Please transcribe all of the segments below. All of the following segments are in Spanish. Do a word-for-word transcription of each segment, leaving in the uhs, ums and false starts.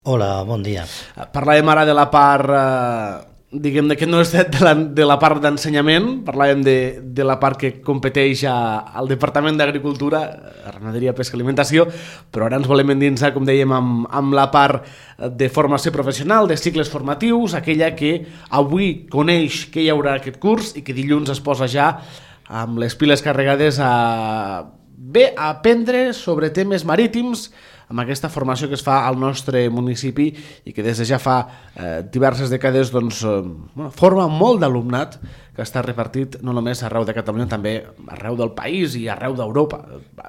Hola, bon dia. Parlàvem ara de la part, eh, diguem, que no és de la, de la part d'ensenyament, parlàvem de, de la part que competeix a, al Departament d'Agricultura, Ramaderia, Pesca i Alimentació, però ara ens volem endinsar, com dèiem, amb, amb la part de formació professional, de cicles formatius, aquella que avui coneix que hi haurà aquest curs i que dilluns es posa ja amb les piles carregades a, bé, a aprendre sobre temes marítims, amb aquesta formació que es fa al nostre municipi i que des de ja fa eh, diverses dècades doncs, eh, bueno, forma molt d'alumnat que està repartit no només arreu de Catalunya, també arreu del país i arreu d'Europa.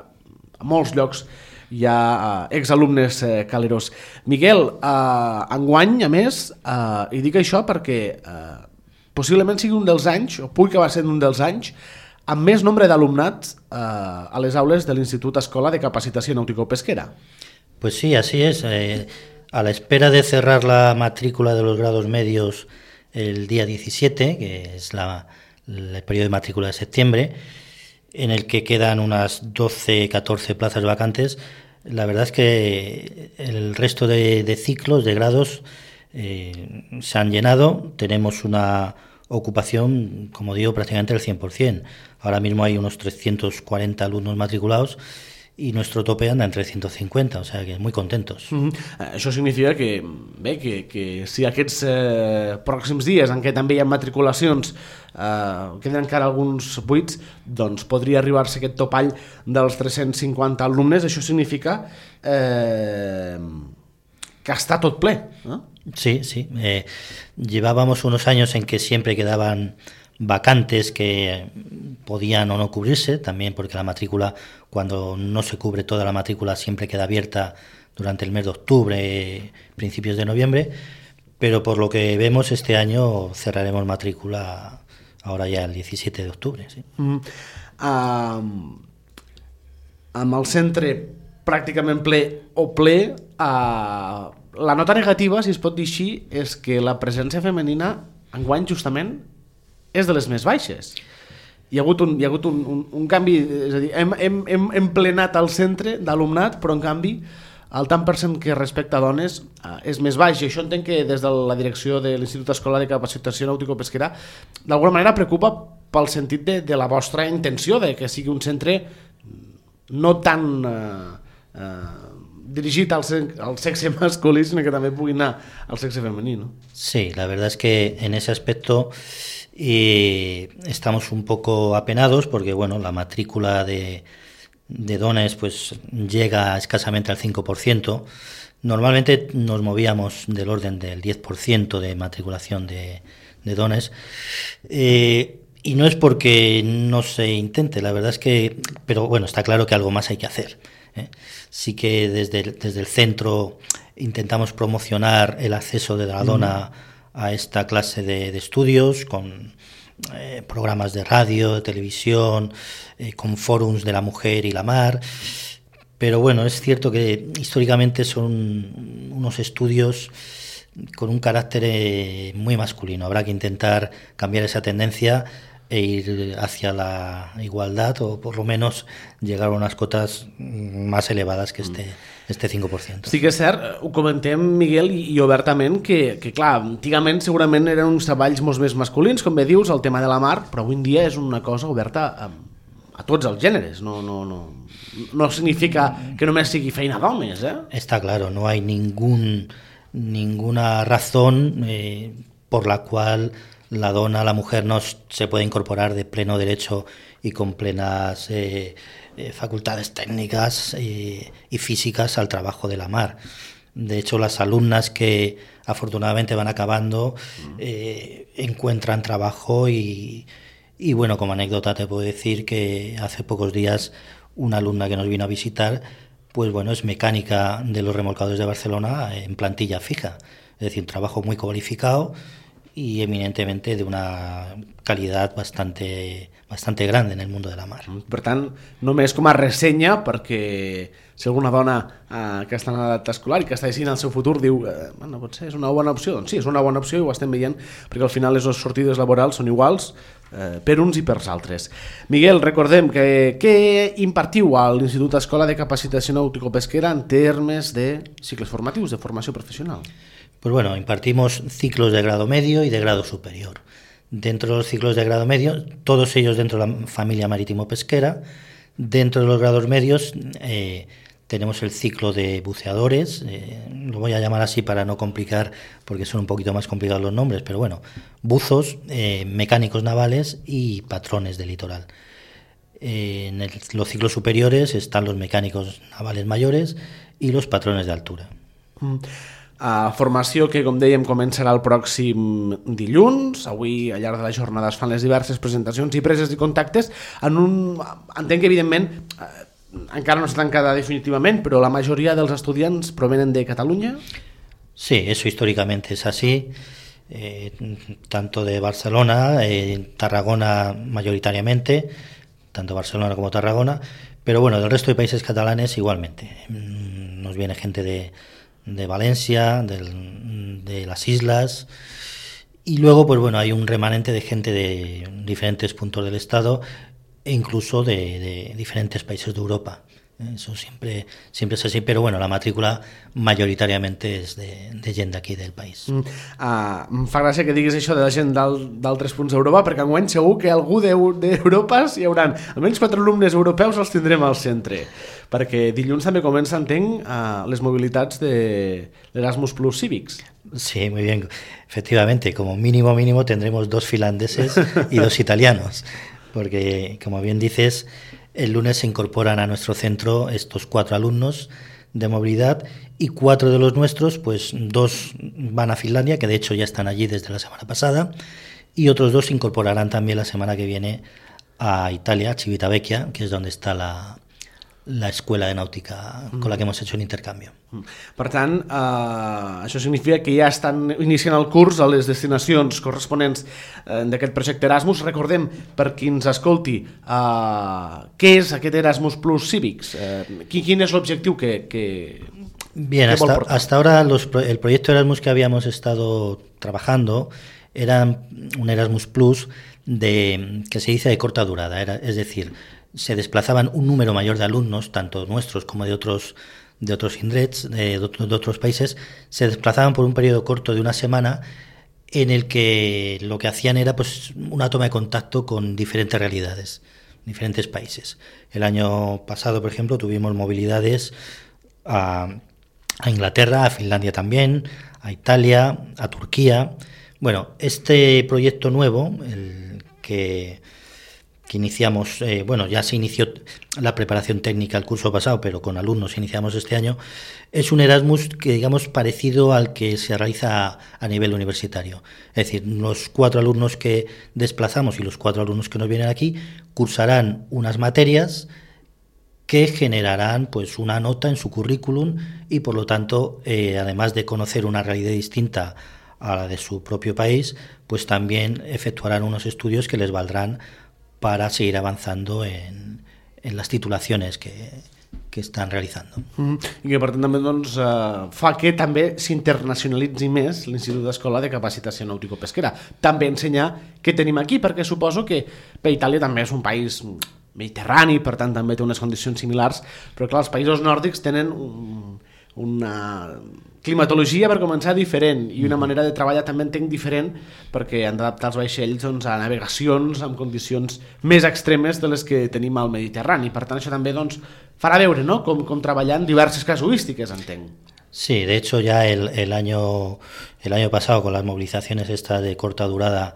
A molts llocs hi ha eh, exalumnes eh, calerós. Miguel, eh, enguany, a més, eh, i dic això perquè eh, possiblement sigui un dels anys, o pugui acabar sent un dels anys, amb més nombre d'alumnat eh, a les aules de l'Institut Escola de Capacitació Náutico-Pesquera. Pues sí, así es. Eh, a la espera de cerrar la matrícula de los grados medios el día diecisiete, que es la, el periodo de matrícula de septiembre, en el que quedan unas doce, catorce plazas vacantes, la verdad es que el resto de, de ciclos, de grados, eh, se han llenado. Tenemos una ocupación, como digo, prácticamente del cien por ciento. Ahora mismo hay unos trescientos cuarenta alumnos matriculados i nuestro tope anda en trescientos cincuenta, o sea que muy contentos. Mm-hmm. Això significa que, bé, que, que si aquests eh, pròxims dies en què també hi ha matriculacions eh, queden encara alguns buits, doncs podria arribar-se aquest topall dels tres-cents cinquanta alumnes. Això significa eh, que està tot ple, ¿no? Sí, sí. Eh, llevábamos unos años en que siempre quedaban vacantes que podían o no cubrirse, también porque la matrícula, cuando no se cubre toda la matrícula, siempre queda abierta durante el mes de octubre, principios de noviembre, pero por lo que vemos este año cerraremos matrícula ahora ya el diecisiete de octubre. Sí. Mm. Uh, amb el centre pràcticament ple o ple, uh, la nota negativa, si es pot dir així, és que la presència femenina enguany justament és de les més baixes. Hi ha hagut un, hi ha hagut un, un, un canvi, és a dir, hem, hem, hem emplenat el centre d'alumnat, però en canvi el tant per cent que respecta a dones eh, és més baix, i això entenc que des de la direcció de l'Institut Escola de Capacitació Náutico-Pesquera d'alguna manera preocupa pel sentit de, de la vostra intenció de que sigui un centre no tan eh, eh, dirigit al, al sexe masculí, sinó que també pugui anar al sexe femení, ¿no? Sí, la verdad es que en ese aspecto y estamos un poco apenados porque bueno, la matrícula de, de dones pues llega escasamente al cinco por ciento. Normalmente nos movíamos del orden del diez por ciento de matriculación de, de dones, eh, y no es porque no se intente, la verdad es que, pero bueno, está claro que algo más hay que hacer, ¿eh? Sí que desde el, desde el centro intentamos promocionar el acceso de la dona mm. a esta clase de, de estudios con eh, programas de radio, de televisión, eh, con fórums de la mujer y la mar, pero bueno, es cierto que históricamente son unos estudios con un carácter eh, muy masculino. Habrá que intentar cambiar esa tendencia e ir hacia la igualdad o por lo menos llegar a unes cotes més elevades que este, este cinc per cent. Sí que és cert, ho comentem, Miguel, i, i obertament, que, que clar, antigament segurament eren uns treballs molt més masculins, com bé dius, el tema de la mar, però avui en dia és una cosa oberta a, a tots els gèneres, no, no, no, no significa que només sigui feina d'homes, eh? Está claro, no hay ningún, ninguna razón eh, por la cual la dona, la mujer, no se puede incorporar de pleno derecho y con plenas eh, eh, facultades técnicas eh, y físicas al trabajo de la mar. De hecho, las alumnas que afortunadamente van acabando eh, encuentran trabajo y, y, bueno, como anécdota te puedo decir que hace pocos días una alumna que nos vino a visitar, pues bueno, es mecánica de los remolcadores de Barcelona en plantilla fija. Es decir, un trabajo muy cualificado y eminentemente de una calidad bastante, bastante grande en el mundo de la mar. Per tant, només com a ressenya, perquè si alguna dona eh, que està en edat escolar i que està decidint el seu futur diu eh, bueno, potser és una bona opció, doncs sí, és una bona opció i ho estem veient, perquè al final les sortides laborals són iguals eh, per uns i per altres. Miguel, recordem que què impartiu a l'Institut Escola de Capacitació Nàutico-Pesquera en termes de cicles formatius, de formació profesional? Pues bueno, impartimos ciclos de grado medio y de grado superior. Dentro de los ciclos de grado medio, todos ellos dentro de la familia marítimo-pesquera. Dentro de los grados medios eh, tenemos el ciclo de buceadores, eh, lo voy a llamar así para no complicar, porque son un poquito más complicados los nombres, pero bueno, buzos, eh, mecánicos navales y patrones de litoral. Eh, en el, los ciclos superiores están los mecánicos navales mayores y los patrones de altura. Mm. Uh, formació que, com dèiem, començarà el pròxim dilluns. Avui, al llarg de la jornada, es fan les diverses presentacions i preses de contactes. En un... Entenc que, evidentment, uh, encara no està tancada definitivament, però la majoria dels estudiants provenen de Catalunya? Sí, eso históricamente es así. Eh, tanto de Barcelona, eh, Tarragona mayoritariamente, tanto Barcelona como Tarragona, pero bueno, del resto de países catalanes igualmente. Nos viene gente de... de Valencia, del, de las islas, y luego pues bueno, hay un remanente de gente de diferentes puntos del estado e incluso de, de diferentes países de Europa. Eso siempre, siempre es así, pero bueno, la matrícula majoritàriamente és de, de gent d'aquí del país. Mm. Uh, em fa gràcia que diguis això de la gent d'altres punts d'Europa, perquè enguany segur que algú d'Europa hi haurà, almenys quatre alumnes europeus els tindrem al centre, perquè dilluns també comença, entenc, uh, les mobilitats de l'Erasmus Plus Civics. Sí, muy bien. Efectivamente, como mínimo mínimo tendremos dos finlandeses y dos italianos, porque como bien dices, el lunes se incorporan a nuestro centro estos cuatro alumnos de movilidad y cuatro de los nuestros, pues dos van a Finlandia, que de hecho ya están allí desde la semana pasada, y otros dos se incorporarán también la semana que viene a Italia, a Civitavecchia, que es donde está la, la escuela de náutica con la que hemos hecho el intercambio. Per tant, eh, això significa que ja estan iniciant el curs a les destinacions corresponents eh, d'aquest projecte Erasmus. Recordem, per qui ens escolti, eh, què és aquest Erasmus Plus Civics? Eh, quin és l'objectiu que, que, Bien, que hasta, hasta ahora los, el proyecto Erasmus que habíamos estado trabajando era un Erasmus Plus de, que se dice de corta durada, era, es decir, se desplazaban un número mayor de alumnos, tanto nuestros como de otros de otros indrets, de, de otros países, se desplazaban por un periodo corto de una semana en el que lo que hacían era pues una toma de contacto con diferentes realidades, diferentes países. El año pasado, por ejemplo, tuvimos movilidades a, a Inglaterra, a Finlandia también, a Italia, a Turquía. Bueno, este proyecto nuevo, el que... que iniciamos, eh, bueno, ya se inició la preparación técnica el curso pasado, pero con alumnos iniciamos este año, es un Erasmus que digamos parecido al que se realiza a, a nivel universitario. Es decir, los cuatro alumnos que desplazamos y los cuatro alumnos que nos vienen aquí cursarán unas materias que generarán pues una nota en su currículum y por lo tanto, eh, además de conocer una realidad distinta a la de su propio país, pues también efectuarán unos estudios que les valdrán para seguir avanzando en, en las titulaciones que, que estan realitzant. Mm, I que per tant també doncs, eh, fa que també s'internacionalitzi més l'Institut d'Escola de Capacitació Nàutico-Pesquera. També ensenyar què tenim aquí, perquè suposo que bé, Itàlia també és un país mediterrani, per tant també té unes condicions similars, però clar, els països nòrdics tenen un, una climatologia, per començar, diferent i una manera de treballar també entenc diferent perquè han d'adaptar els vaixells doncs, a navegacions amb condicions més extremes de les que tenim al Mediterrani. Per tant, això també doncs, farà veure ¿no? com, com treballar en diverses casuístiques, entenc. Sí, de hecho ya el, el, año, el año pasado con las movilizaciones estas de corta durada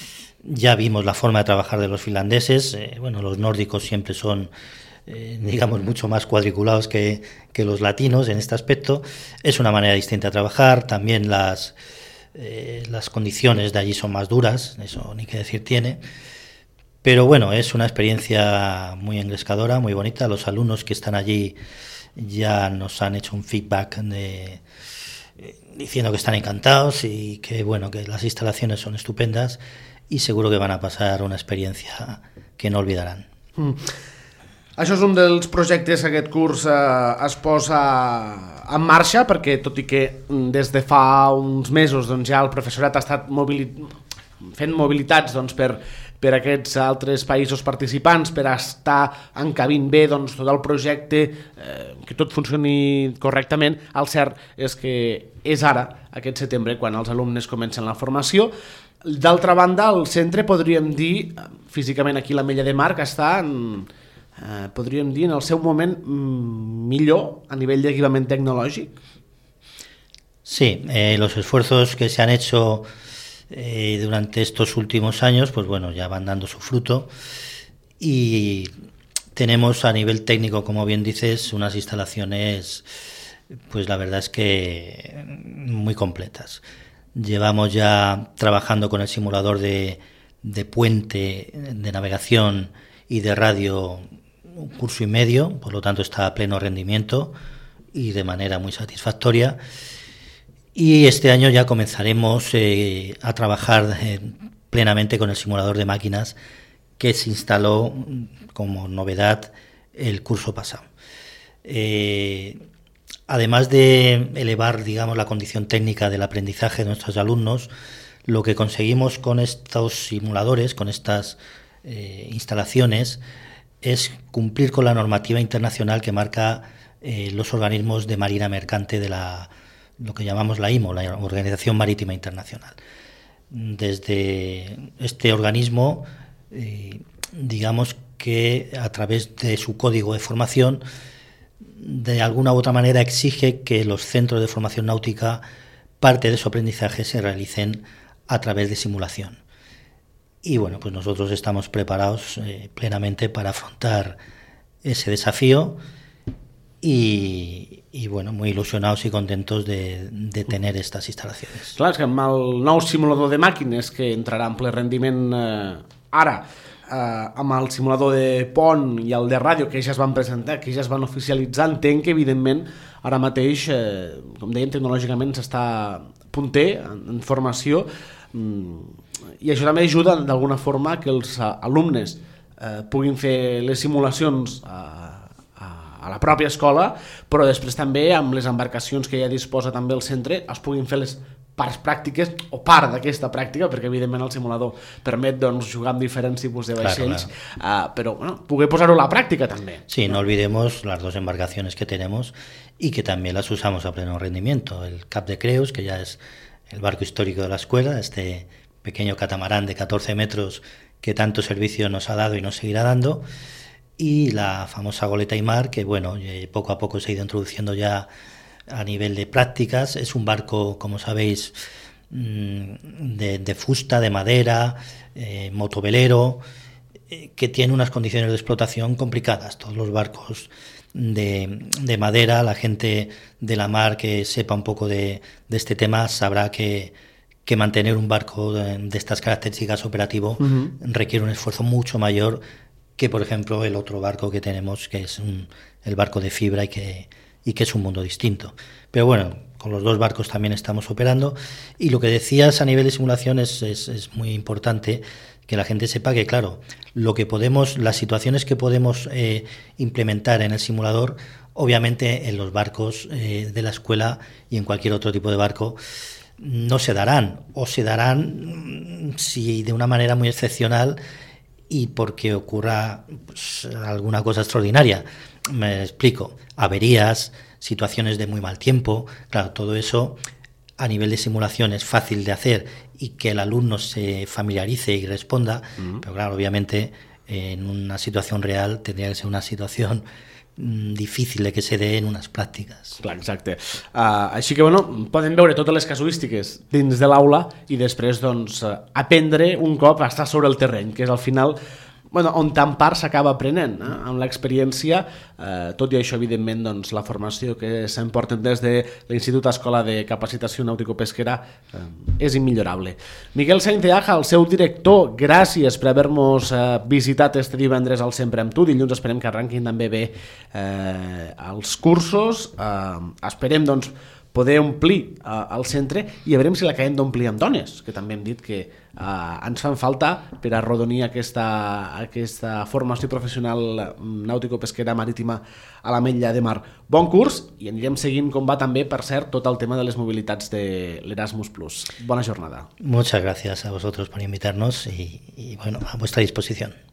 ya vimos la forma de trabajar de los finlandeses. Eh, bueno, los nórdicos siempre son Eh, digamos mucho más cuadriculados que, que los latinos en este aspecto. Es una manera distinta de trabajar, también las, eh, las condiciones de allí son más duras, eso ni que decir tiene, pero bueno, es una experiencia muy engrescadora, muy bonita. Los alumnos que están allí ya nos han hecho un feedback de, eh, diciendo que están encantados y que bueno, que las instalaciones son estupendas y seguro que van a pasar una experiencia que no olvidarán. Mm. Això és un dels projectes que aquest curs eh, es posa en marxa, perquè tot i que des de fa uns mesos doncs, ja el professorat ha estat movili... fent mobilitats doncs, per, per aquests altres països participants per estar encabint bé doncs, tot el projecte, eh, que tot funcioni correctament. El cert és que és ara, aquest setembre, quan els alumnes comencen la formació. D'altra banda, el centre, podríem dir, físicament aquí l'Ametlla de Mar, que està en, eh, podríem dir, en el seu moment millor a nivell d'equipament tecnològic. Sí, eh, los esfuerzos que se han hecho eh, durante estos últimos años, pues bueno, ya van dando su fruto y tenemos a nivel técnico, como bien dices, unas instalaciones, pues la verdad es que muy completas. Llevamos ya trabajando con el simulador de, de puente, de navegación y de radio un curso y medio, por lo tanto está a pleno rendimiento y de manera muy satisfactoria. Y este año ya comenzaremos eh, a trabajar eh, plenamente con el simulador de máquinas que se instaló como novedad el curso pasado. Eh, además de elevar, digamos, la condición técnica del aprendizaje de nuestros alumnos, lo que conseguimos con estos simuladores, con estas eh, instalaciones, es cumplir con la normativa internacional que marca eh, los organismos de marina mercante de la lo que llamamos la I M O, la Organización Marítima Internacional. Desde este organismo, eh, digamos que a través de su código de formación, de alguna u otra manera exige que los centros de formación náutica, parte de su aprendizaje se realicen a través de simulación. Y bueno, pues nosotros estamos preparados eh, plenamente para afrontar ese desafío i, i bueno, muy ilusionados y contentos de, de tener estas instalaciones. Clar, és que amb el nou simulador de màquines que entrarà en ple rendiment eh, ara, eh, amb el simulador de pont i el de ràdio que ja es van presentar, que ja es van oficialitzar, entenc que evidentment ara mateix, eh, com dèiem, tecnològicament s'està punter en, en formació, mm, i això també ajuda d'alguna forma que els alumnes eh, puguin fer les simulacions a a la pròpia escola, però després també amb les embarcacions que ja disposa també el centre es puguin fer les parts pràctiques o part d'aquesta pràctica, perquè evidentment el simulador permet doncs, jugar amb diferents tipus de vaixells, claro, claro. Uh, però bueno, poder posar-ho a la pràctica també. Sí, no olvidemos las dos embarcaciones que tenemos y que también las usamos a pleno rendimiento. El Cap de Creus, que ya es el barco histórico de la escuela, este pequeño catamarán de catorce metros que tanto servicio nos ha dado y nos seguirá dando, y la famosa Goleta Aimar, que bueno, poco a poco se ha ido introduciendo ya a nivel de prácticas. Es un barco, como sabéis, de, de fusta, de madera, eh, motovelero, eh, que tiene unas condiciones de explotación complicadas. Todos los barcos de, de madera, la gente de la mar que sepa un poco de, de este tema sabrá que, que mantener un barco de, de estas características operativo uh-huh. requiere un esfuerzo mucho mayor que, por ejemplo, el otro barco que tenemos, que es un, el barco de fibra y que, y que es un mundo distinto. Pero bueno, con los dos barcos también estamos operando. Y lo que decías a nivel de simulación es, es, es muy importante que la gente sepa que, claro, lo que podemos, las situaciones que podemos eh, implementar en el simulador, obviamente en los barcos eh, de la escuela y en cualquier otro tipo de barco, no se darán, o se darán si de una manera muy excepcional y porque ocurra pues, alguna cosa extraordinaria. Me explico, averías, situaciones de muy mal tiempo, claro, todo eso a nivel de simulación es fácil de hacer y que el alumno se familiarice y responda, uh-huh. pero claro, obviamente en una situación real tendría que ser una situación mm, difícil de que se dé en unes pràctiques. Clar, exacte. Uh, així que, bueno, poden veure totes les casuístiques dins de l'aula i després, doncs, uh, aprendre un cop estar sobre el terreny, que és al final bueno, on tant part s'acaba aprenent, eh? Amb l'experiència, eh, tot i això, evidentment, doncs, la formació que s'emporten des de l'Institut Escola de Capacitació Nàutico-Pesquera eh, és immillorable. Miguel Sainz de Aja, el seu director, gràcies per haver-nos eh, visitat este divendres al Sempre amb tu. Dilluns esperem que arrenquin també bé eh, els cursos. Eh, esperem, doncs, poder omplir uh, el centre, i a veurem si l'acabem d'omplir amb dones, que també hem dit que uh, ens fan falta per arrodonir aquesta, aquesta formació professional nàutico-pesquera marítima a l'Ametlla de Mar. Bon curs, i anirem seguint com va també, per cert, tot el tema de les mobilitats de l'Erasmus plus. Bona jornada. Muchas gracias a vosotros por invitarnos y, y bueno, a vuestra disposición.